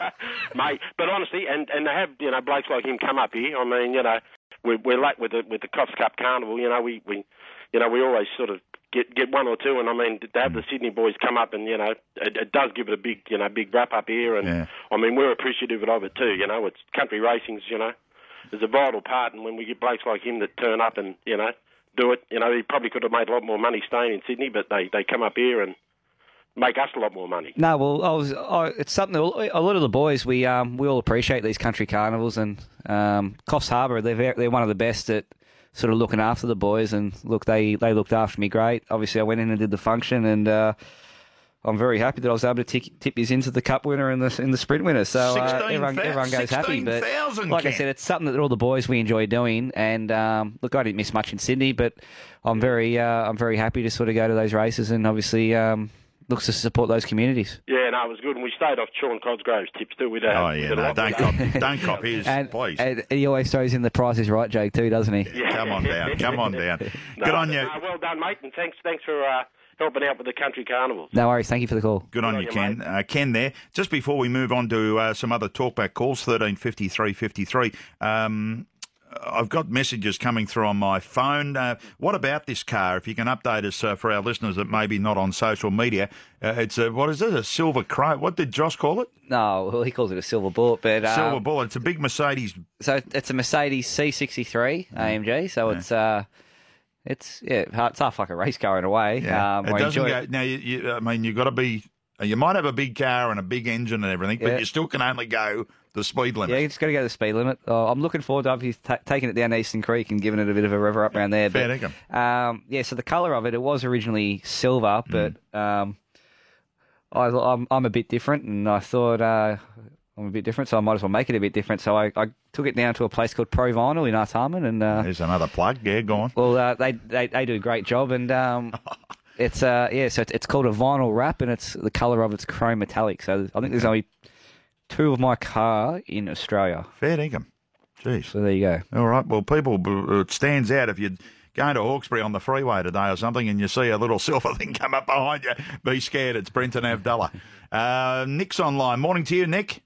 Mate, but honestly, and, and to have, you know, blokes like him come up here, I mean, you know, we're, we're late with the with the Coffs Cup Carnival, you know, we, we you know, we always sort of get get one or two, and I mean, to have the Sydney boys come up and, you know, it, it does give it a big, you know, big wrap up here, and Yeah. I mean, we're appreciative of it too, you know, it's country racing's, you know, is a vital part, and when we get blokes like him that turn up and, you know, do it, you know, he probably could have made a lot more money staying in Sydney, but they, they come up here and make us a lot more money. No, well, I was. I, it's something. A lot of the boys, we um, we all appreciate these country carnivals, and um, Coffs Harbour, they're very, they're one of the best at sort of looking after the boys. And look, they they looked after me great. Obviously, I went in and did the function, and uh, I'm very happy that I was able to tick, tip his into the cup winner and the in the sprint winner. So uh, everyone everyone goes happy. But like I said, it's something that all the boys we enjoy doing. And um, look, I didn't miss much in Sydney, but I'm very uh, I'm very happy to sort of go to those races and obviously. Um, looks to support those communities. Yeah, no, it was good, and we stayed off Sean Cosgrove's tips too. With that. Oh, yeah, no, don't cop, don't cop his, and, please. And he always throws in the Price is Right joke too, doesn't he? Yeah. Come on down, come on down. No, Good on you. no, well done, mate, and thanks thanks for uh, helping out with the country carnivals. No worries, thank you for the call. Good on you, Ken. Uh, Ken there. Just before we move on to uh, some other talkback calls, thirteen fifty-three fifty-three. Um, I've got messages coming through on my phone. Uh, what about this car? If you can update us uh, for our listeners that maybe not on social media, uh, it's a, what is it? A silver crow? What did Josh call it? No, well, he calls it a silver bullet, but um, Silver bullet. It's a big Mercedes. So it's a Mercedes C sixty-three A M G. So Yeah. it's uh, it's yeah, it's half like a race car in a way. Yeah. Um, it I doesn't enjoy go. it. Now, you, you, I mean, you've got to be. You might have a big car and a big engine and everything, but Yeah. you still can only go the speed limit. Yeah, you just got to go the speed limit. Uh, I'm looking forward to obviously ta taking it down Eastern Creek and giving it a bit of a rev up around there. Fair But, dinkum. um, yeah, so the colour of it, it was originally silver, but um, I, I'm, I'm a bit different, and I thought uh, I'm a bit different, so I might as well make it a bit different. So I, I took it down to a place called Pro Vinyl in Artarmon, and uh, There's another plug. Yeah, go on. well, uh, they, they they do a great job, and um, it's uh yeah, so it's, it's called a vinyl wrap, and it's the colour of it's chrome metallic. So I think there's only two of my car in Australia. Fair dinkum. Jeez. So there you go. All right. Well, people, it stands out if you're going to Hawkesbury on the freeway today or something and you see a little silver thing come up behind you, be scared. It's Brenton Avdulla. Uh, Nick's online. Morning to you, Nick.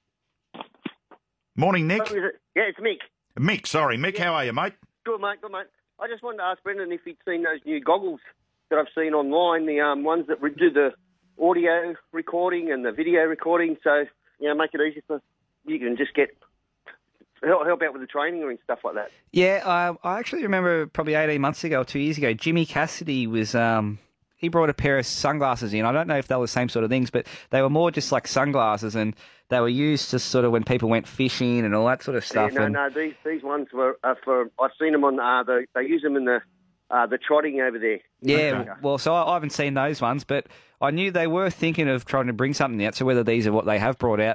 Morning, Nick. Yeah, it's Mick. Mick, sorry. Mick, how are you, mate? Good, mate. Good, mate. I just wanted to ask Brendan if he'd seen those new goggles that I've seen online, the um, ones that do the audio recording and the video recording, so, you know, make it easy for you can just get help, help out with the training and stuff like that. Yeah, um, I actually remember probably eighteen months ago or two years ago, Jimmy Cassidy was um, he brought a pair of sunglasses in. I don't know if they were the same sort of things, but they were more just like sunglasses, and they were used to sort of when people went fishing and all that sort of stuff. Yeah, no, and, no, these these ones were uh, for I've seen them on uh, the they use them in the uh, the trotting over there. Yeah, Okay. well, so I, I haven't seen those ones, but I knew they were thinking of trying to bring something out. So whether these are what they have brought out, but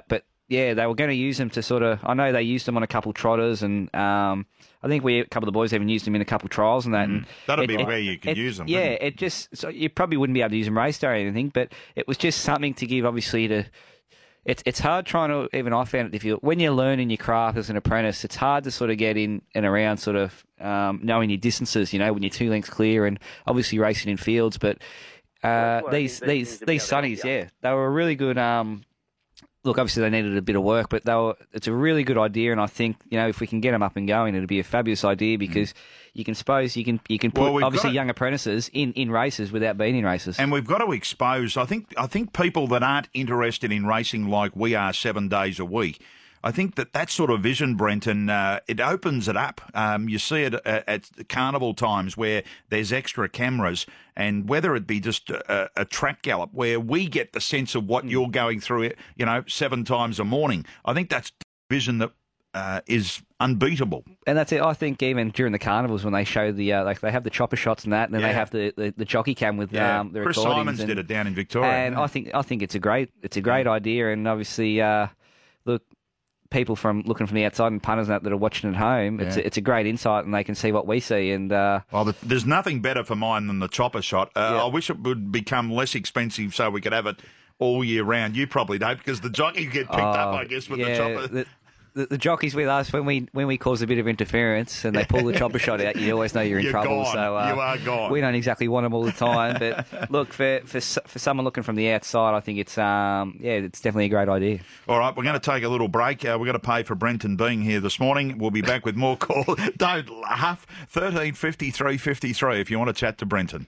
yeah, they were going to use them to sort of. I know they used them on a couple trotters, and um, I think we a couple of the boys even used them in a couple of trials and that. Mm. And That'd it, be it, where you could it, use them. Yeah, wouldn't it? it just so you probably wouldn't be able to use them race day or anything, but it was just something to give, obviously, to. It's it's hard trying to, even I found it difficult, when you're learning your craft as an apprentice, it's hard to sort of get in and around sort of um, knowing your distances, you know, when you're two lengths clear and obviously racing in fields. But uh, well, these these these things to be these able to help sunnies, you. yeah, they were a really good. Um, look, obviously they needed a bit of work, but they were. It's a really good idea, and I think, you know, if we can get them up and going, it'd be a fabulous idea because. Mm. You can suppose you can you can put Well, we've obviously got- young apprentices in, in races without being in races. And we've got to expose. I think. I think people that aren't interested in racing like we are seven days a week. I think that that sort of vision, Brenton, uh, it opens it up. Um, you see it at, at carnival times where there's extra cameras, and whether it be just a, a track gallop where we get the sense of what you're going through, it, you know, seven times a morning. I think that's vision that uh, is unbeatable. And that's it. I think even during the carnivals when they show the uh, like they have the chopper shots and that, and then Yeah. they have the, the, the jockey cam with Yeah. um, the Chris recordings. Simons and, did it down in Victoria. and yeah. I think I think it's a great it's a great idea. And obviously, uh, look, people from looking from the outside and punters and that that are watching at home, it's Yeah. a, it's a great insight, and they can see what we see. And uh, Well, the- there's nothing better for mine than the chopper shot. Uh, Yeah. I wish it would become less expensive so we could have it all year round. You probably don't, because the jockeys get picked up, oh, I guess, with yeah, the chopper. The, the, the jockeys with us, when we when we cause a bit of interference and they pull the chopper shot out, you always know you're in You're trouble. gone. So uh, You are gone. We don't exactly want them all the time, but look, for for s- for someone looking from the outside, I think it's um yeah, it's definitely a great idea. All right, we're going to take a little break. Uh, we're going to pay for Brenton being here this morning. We'll be back with more calls. Don't laugh. thirteen fifty-three fifty-three if you want to chat to Brenton.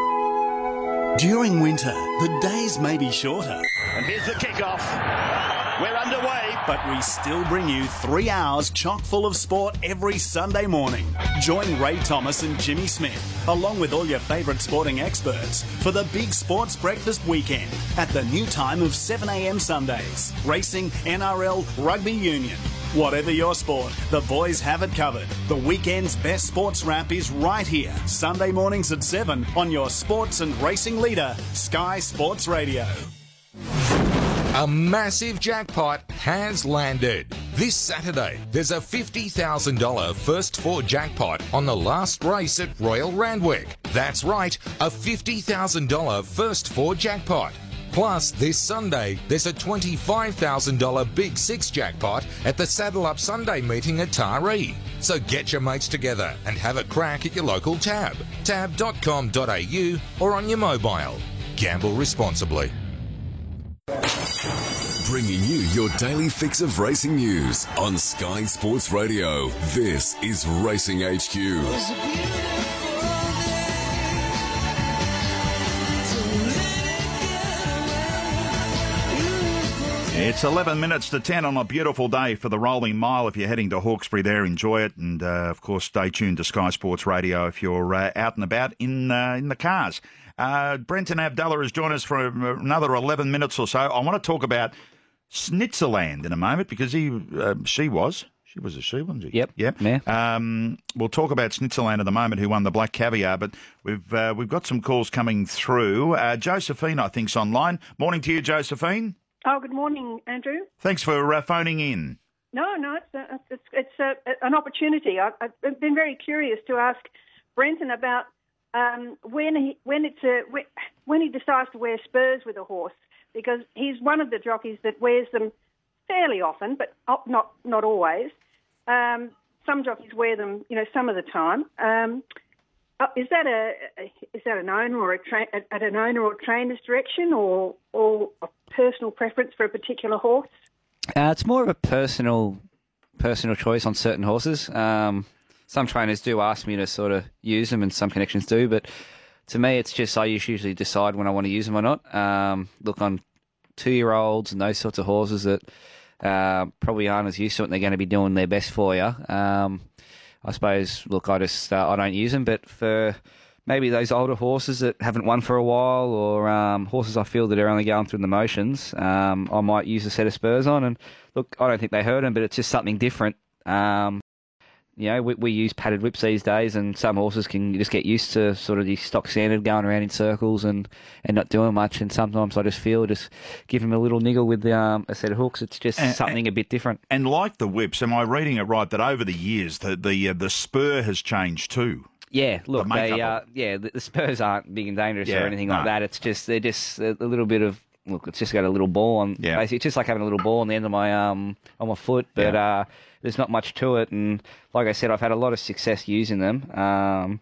During winter, the days may be shorter. And here's the kickoff. We're underway. But we still bring you three hours chock full of sport every Sunday morning. Join Ray Thomas and Jimmy Smith, along with all your favourite sporting experts, for the Big Sports Breakfast Weekend at the new time of seven a m Sundays. Racing, N R L, rugby union. Whatever your sport, the boys have it covered. The weekend's best sports wrap is right here, Sunday mornings at seven on your sports and racing leader, Sky Sports Radio. A massive jackpot has landed. This Saturday, there's a fifty thousand dollars first four jackpot on the last race at Royal Randwick. That's right, a fifty thousand dollars first four jackpot. Plus, this Sunday, there's a twenty-five thousand dollars Big Six jackpot at the Saddle Up Sunday meeting at Taree. So get your mates together and have a crack at your local tab, tab dot com dot a u or on your mobile. Gamble responsibly. Bringing you your daily fix of racing news on Sky Sports Radio. This is Racing H Q. It's eleven minutes to ten on a beautiful day for the Rolling Mile. If you're heading to Hawkesbury there, enjoy it. And, uh, of course, stay tuned to Sky Sports Radio if you're uh, out and about in uh, in the cars. Uh, Brenton Abdallah has joined us for another eleven minutes or so. I want to talk about Snitzerland in a moment because he, uh, she was. She was a she, wasn't she? Yep. Yep. Yeah. Um, we'll talk about Snitzerland in a moment, who won the Black Caviar, but we've uh, we've got some calls coming through. Uh, Josephine, I think, is online. Morning to you, Josephine. Oh, good morning, Andrew. Thanks for uh, phoning in. No, no, it's a, it's it's a, an opportunity. I've, I've been very curious to ask Brenton about um, when he when it's a, when he decides to wear spurs with a horse, because he's one of the jockeys that wears them fairly often, but not not always. Um, some jockeys wear them, you know, some of the time. Um, Uh, is that a is that an owner or a tra- at an owner or trainer's direction, or or a personal preference for a particular horse? Uh, it's more of a personal personal choice on certain horses. Um, some trainers do ask me to sort of use them, and some connections do. But to me, it's just I usually decide when I want to use them or not. Um, look, on two-year-olds and those sorts of horses that uh, probably aren't as used to it, and they're going to be doing their best for you. Um, I suppose, look, I just uh, I don't use them, but for maybe those older horses that haven't won for a while, or um, horses I feel that are only going through the motions, um, I might use a set of spurs on. And look, I don't think they hurt them, but it's just something different. Um, you know, we, we use padded whips these days, and some horses can just get used to sort of the stock standard going around in circles and, and not doing much. And sometimes I just feel just give them a little niggle with the, um, a set of hooks. It's just And- something a bit different. And like the whips, am I reading it right that over the years the the, uh, the spur has changed too? Yeah, look, The makeup they, uh, of yeah, the, the spurs aren't big and dangerous Yeah, or anything no. like that. It's just they're just a, a little bit of look. It's just got a little ball on. Yeah. Basically, it's just like having a little ball on the end of my um on my foot, but uh, there's not much to it. And like I said, I've had a lot of success using them. Um,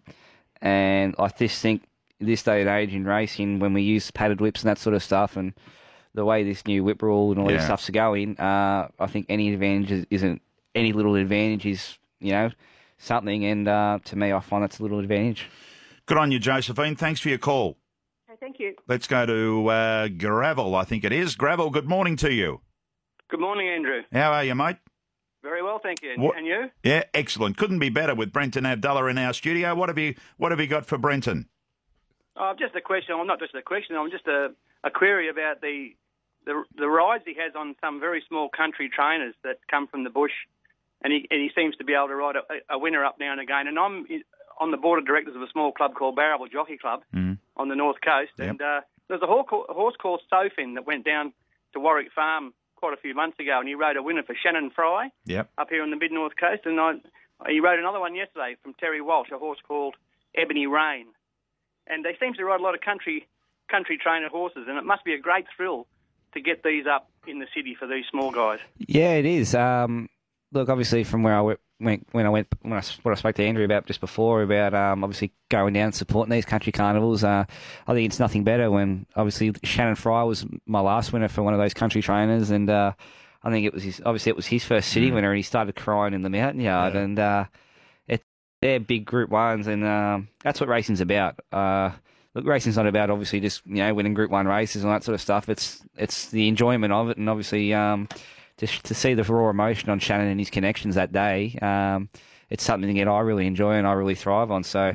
and I just think this day and age in racing, when we use padded whips and that sort of stuff, and the way this new whip rule and all Yeah. this stuff's going, uh, I think any advantage is, isn't any little advantage is you know. something, and uh, to me, I find that's a little advantage. Good on you, Josephine. Thanks for your call. Okay, thank you. Let's go to uh, Gravel, I think it is. Gravel, good morning to you. Good morning, Andrew. How are you, mate? Very well, thank you. And, What- and you? Yeah, excellent. Couldn't be better with Brenton Abdullah in our studio. What have you What have you got for Brenton? Oh, just a question. Well, not just a question. I'm just a, a query about the, the the rides he has on some very small country trainers that come from the bush, and he and he seems to be able to ride a, a winner up now and again. And I'm on the board of directors of a small club called Barrable Jockey Club Mm. on the north coast, Yep. and uh, there's a horse, called, a horse called Sofin that went down to Warwick Farm quite a few months ago, and he rode a winner for Shannon Fry Yep. up here on the mid-north coast. And I, he rode another one yesterday from Terry Walsh, a horse called Ebony Rain. And they seem to ride a lot of country country trainer horses, and it must be a great thrill to get these up in the city for these small guys. Yeah, it is. Um, look, obviously, from where I went, went when I went when I, what I spoke to Andrew about just before about um, obviously going down and supporting these country carnivals, uh, I think it's nothing better when obviously Shannon Fry was my last winner for one of those country trainers, and uh, I think it was his, obviously it was his first city winner, and he started crying in the mountain yard, Yeah. and uh, it, they're big Group Ones, and um, that's what racing's about. Uh, Look, racing's not about obviously just you know winning Group One races and that sort of stuff. It's it's the enjoyment of it, and obviously um, to to see the raw emotion on Shannon and his connections that day. Um, it's something that I really enjoy and I really thrive on. So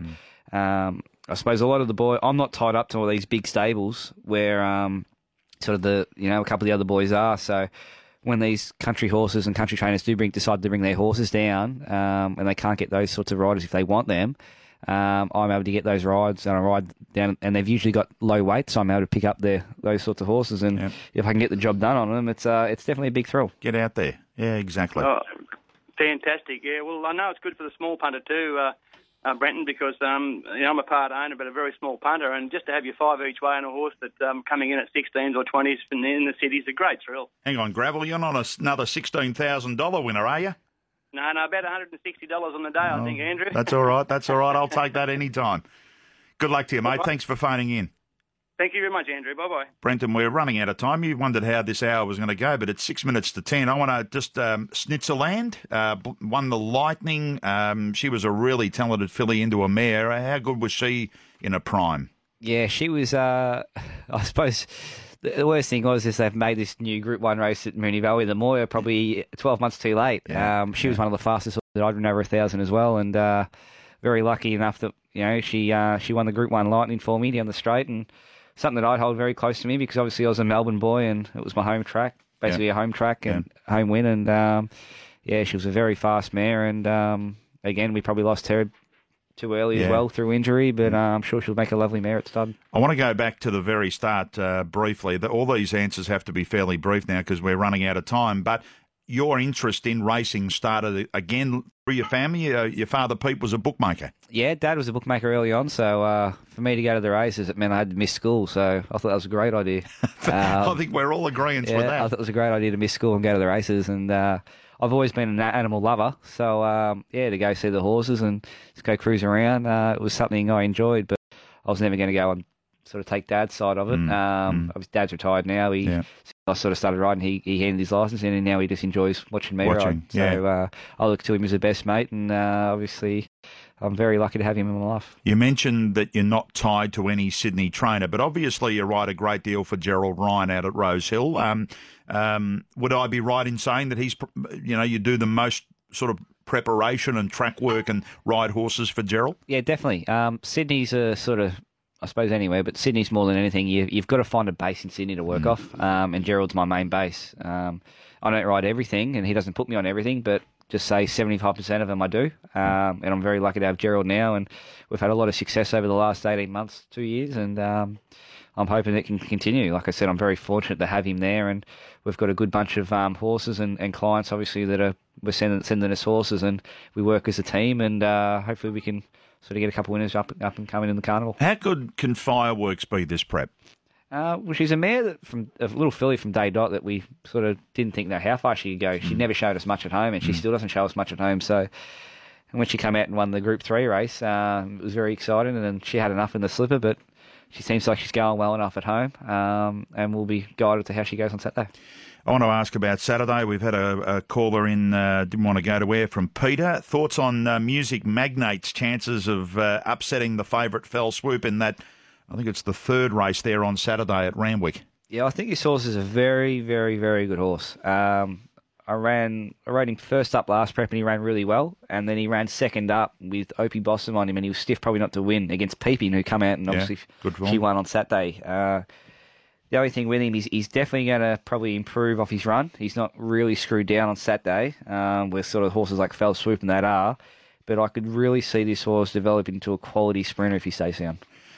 um, I suppose a lot of the boy, I'm not tied up to all these big stables where um, sort of the you know a couple of the other boys are. So when these country horses and country trainers do bring decide to bring their horses down, um, and they can't get those sorts of riders if they want them. Um, I'm able to get those rides, and I ride down, and they've usually got low weight, so I'm able to pick up their those sorts of horses. And Yep. if I can get the job done on them, it's uh, it's definitely a big thrill. Get out there. Yeah, exactly. Oh, fantastic! Yeah, well, I know it's good for the small punter too, uh, uh, Brenton, because um, you know, I'm a part owner, but a very small punter, and just to have your five each way on a horse that um, coming in at sixteens or twenties in the, in the city is a great thrill. Hang on, Gravel, you're not a, another sixteen thousand dollars winner, are you? No, no, about one hundred sixty dollars on the day, I think, Andrew. That's all right. That's all right. I'll take that any time. Good luck to you, mate. Thanks for phoning in. Thank you very much, Andrew. Bye-bye. Brenton, we're running out of time. You wondered how this hour was going to go, but it's six minutes to ten. I want to just, um, Snitzerland uh, b- won the Lightning. Um, she was a really talented filly into a mare. How good was she in a prime? Yeah, she was. Uh, I suppose the the worst thing was is they've made this new Group One race at Moonee Valley, the Moya, probably twelve months too late. Yeah, um, she was one of the fastest horses that I'd ridden over a thousand as well, and uh, very lucky enough that you know she uh, she won the Group One Lightning for me down the straight, and something that I'd hold very close to me because obviously I was a Melbourne boy and it was my home track, basically Yeah. a home track and home win, and um, yeah, she was a very fast mare, and um, again we probably lost her too early Yeah. as well through injury, but uh, I'm sure she'll make a lovely mare at stud. I want to go back to the very start uh, briefly. The, all these answers have to be fairly brief now because we're running out of time, but your interest in racing started again through your family. Uh, your father, Pete, was a bookmaker. Yeah, Dad was a bookmaker early on, so uh, for me to go to the races, it meant I had to miss school. So I thought that was a great idea. I Um, think we're all agreeing yeah, with that. I thought it was a great idea to miss school and go to the races. And uh, I've always been an animal lover, so um, yeah, to go see the horses and just go cruise around, uh, it was something I enjoyed. But I was never going to go and sort of take Dad's side of it. Mm, Um, obviously Dad's retired now. He, Yeah. I sort of started riding. He he handed his license in, and now he just enjoys watching me Watching, ride. yeah. So uh, I look to him as a best mate, and uh, obviously I'm very lucky to have him in my life. You mentioned that you're not tied to any Sydney trainer, but obviously you ride a great deal for Gerald Ryan out at Rose Hill. Um, um, would I be right in saying that he's, you know, you do the most sort of preparation and track work and ride horses for Gerald? Yeah, definitely. Um, Sydney's a sort of, I suppose anywhere, but Sydney's more than anything. You, you've got to find a base in Sydney to work off, um, and Gerald's my main base. Um, I don't ride everything, and he doesn't put me on everything, but just say seventy-five percent of them I do. Um, and I'm very lucky to have Gerald now, and we've had a lot of success over the last eighteen months, two years, and um, I'm hoping it can continue. Like I said, I'm very fortunate to have him there, and we've got a good bunch of um, horses and, and clients, obviously, that are we're sending, sending us horses, and we work as a team, and uh, hopefully we can sort of get a couple of winners up, up and coming in the carnival. How good can Fireworks be this prep? Uh, well, she's a mare that from a little filly from Day Dot that we sort of didn't think know how far she could go. She mm. never showed us much at home, and she mm. still doesn't show us much at home. So, and when she came out and won the Group Three race, um, it was very exciting. And then she had enough in the slipper, but she seems like she's going well enough at home, um, and we'll be guided to how she goes on Saturday. I want to ask about Saturday. We've had a, a caller in, uh, didn't want to go to air, from Peter. Thoughts on uh, Music Magnate's chances of uh, upsetting the favourite Fell Swoop in that, I think it's the third race there on Saturday at Randwick. Yeah, I think this horse is a very, very, very good horse. Um, I ran, I rode him first up last prep and he ran really well, and then he ran second up with Opie Bossum on him, and he was stiff probably not to win against Peeping, who come out and obviously yeah, she won on Saturday. Uh, the only thing with him is he's definitely going to probably improve off his run. He's not really screwed down on Saturday, um, where sort of horses like Fell Swoop and that are, but I could really see this horse develop into a quality sprinter if he stays sound.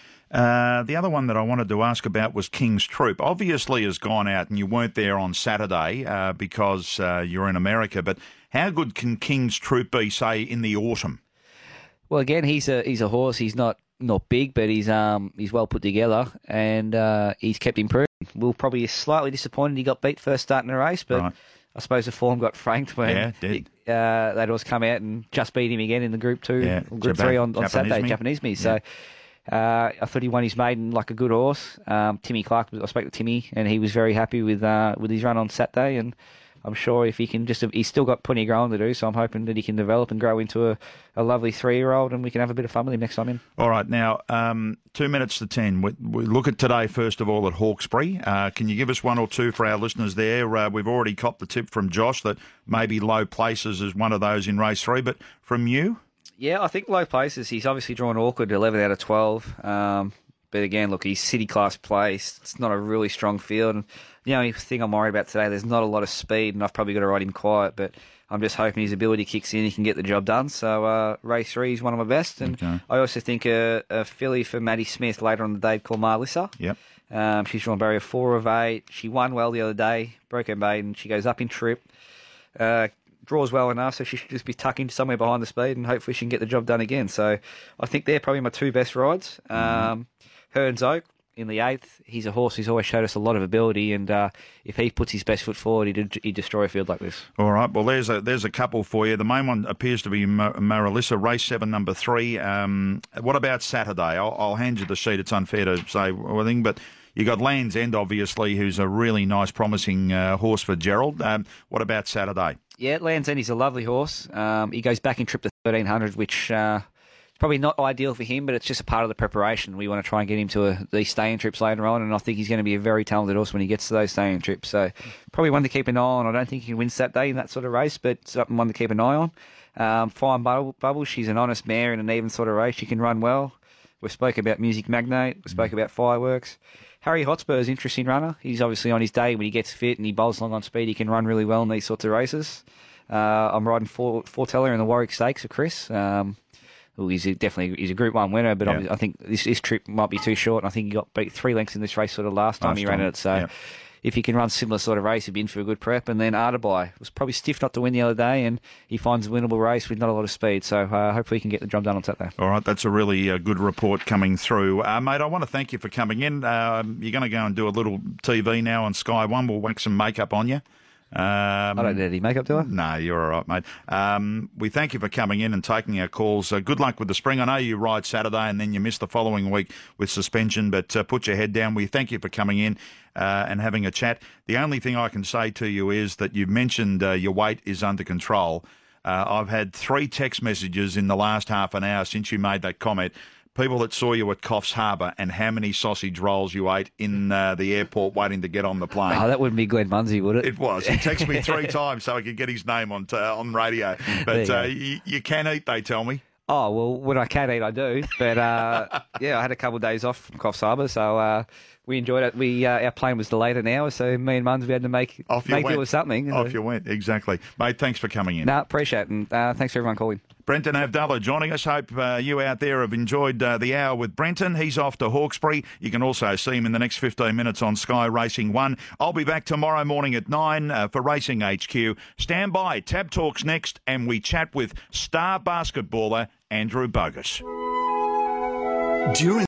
Uh, the other one that I wanted to ask about was King's Troop. Obviously has gone out, and you weren't there on Saturday uh, because uh, you're in America, but how good can King's Troop be, say, in the autumn? Well, again, he's a he's a horse. He's not, not big, but he's um he's well put together, and uh, he's kept improving. We're probably slightly disappointed he got beat first start in the race, but right. I suppose the form got franked when yeah, did. Uh, that horse come out and just beat him again in the Group Two, yeah. Group Three on, on Saturday, Japanese me. So. Yeah. Uh, I thought he won his maiden like a good horse. Um, Timmy Clark, I spoke to Timmy, and he was very happy with uh, with his run on Saturday. And I'm sure if he can just, he's still got plenty of growing to do. So I'm hoping that he can develop and grow into a, a lovely three year old, and we can have a bit of fun with him next time in. All right, now um, two minutes to ten. We, we look at today first of all at Hawkesbury. Uh, can you give us one or two for our listeners there? Uh, we've already copped the tip from Josh that maybe Low Places is one of those in race three, but from you. Yeah, I think Low Places, he's obviously drawn awkward to eleven out of twelve. Um, but again, look, he's city class place. It's not a really strong field. And the only thing I'm worried about today, there's not a lot of speed, and I've probably got to ride him quiet. But I'm just hoping his ability kicks in, he can get the job done. So uh, race three is one of my best. And okay. I also think a, a filly for Maddie Smith later on the day called Marlissa. Yep. Um, she's drawn barrier four of eight. She won well the other day, broke her maiden. She goes up in trip. Uh, draws well enough, so she should just be tucking somewhere behind the speed, and hopefully she can get the job done again. So I think they're probably my two best rides. Um, Hearns Oak in the eighth, he's a horse who's always showed us a lot of ability, and uh, if he puts his best foot forward, he'd, he'd destroy a field like this. All right, well, there's a there's a couple for you. The main one appears to be Mar- Maralissa, race seven, number three. Um, what about Saturday? I'll, I'll hand you the sheet. It's unfair to say anything, but you got Land's End, obviously, who's a really nice, promising uh, horse for Gerald. Um, what about Saturday? Yeah, Land's End is a lovely horse. Um, he goes back in trip to thirteen hundred, which uh, is probably not ideal for him, but it's just a part of the preparation. We want to try and get him to a, these staying trips later on, and I think he's going to be a very talented horse when he gets to those staying trips. So probably one to keep an eye on. I don't think he can win Saturday in that sort of race, but something one to keep an eye on. Um, Fine Bubble, Bubble, she's an honest mare in an even sort of race. She can run well. We spoke about Music Magnate. We spoke about Fireworks. Harry Hotspur is an interesting runner. He's obviously on his day when he gets fit and he bowls along on speed. He can run really well in these sorts of races. Uh, I'm riding four, four teller in the Warwick Stakes for Chris. Um, well, he's a, definitely he's a Group One winner, but yeah. I think this, this trip might be too short. And I think he got beat three lengths in this race sort of last time last he ran time. it. So. Yeah. If he can run similar sort of race, he'd be in for a good prep. And then Artabai was probably stiff not to win the other day, and he finds a winnable race with not a lot of speed. So uh, hopefully he can get the job done on Saturday. All right, that's a really uh, good report coming through. Uh, mate, I want to thank you for coming in. Uh, you're going to go and do a little T V now on Sky One. We'll whack some makeup on you. Um, I don't need any makeup, do I? No, you're all right, mate. Um, we thank you for coming in and taking our calls. Uh, good luck with the spring. I know you ride Saturday and then you miss the following week with suspension, but uh, put your head down. We thank you for coming in uh, and having a chat. The only thing I can say to you is that you've mentioned uh, your weight is under control. Uh, I've had three text messages in the last half an hour since you made that comment. People that saw you at Coffs Harbour and how many sausage rolls you ate in uh, the airport waiting to get on the plane. Oh, that wouldn't be Glenn Munsey, would it? It was. He texted me three times so I could get his name on t- on radio. But uh, you, you can eat, they tell me. Oh, well, when I can eat, I do. But, uh, yeah, I had a couple of days off from Coffs Harbour, so uh, we enjoyed it. We uh, Our plane was delayed an hour, so me and Mums, we had to make, Off you make went. do with something. Off you went, exactly. Mate, thanks for coming in. No, appreciate it, and uh, thanks for everyone calling. Brenton Avdulla joining us. Hope uh, you out there have enjoyed uh, the hour with Brenton. He's off to Hawkesbury. You can also see him in the next fifteen minutes on Sky Racing one. I'll be back tomorrow morning at nine uh, for Racing H Q. Stand by. Tab Talks next, and we chat with star basketballer Andrew Bogus. During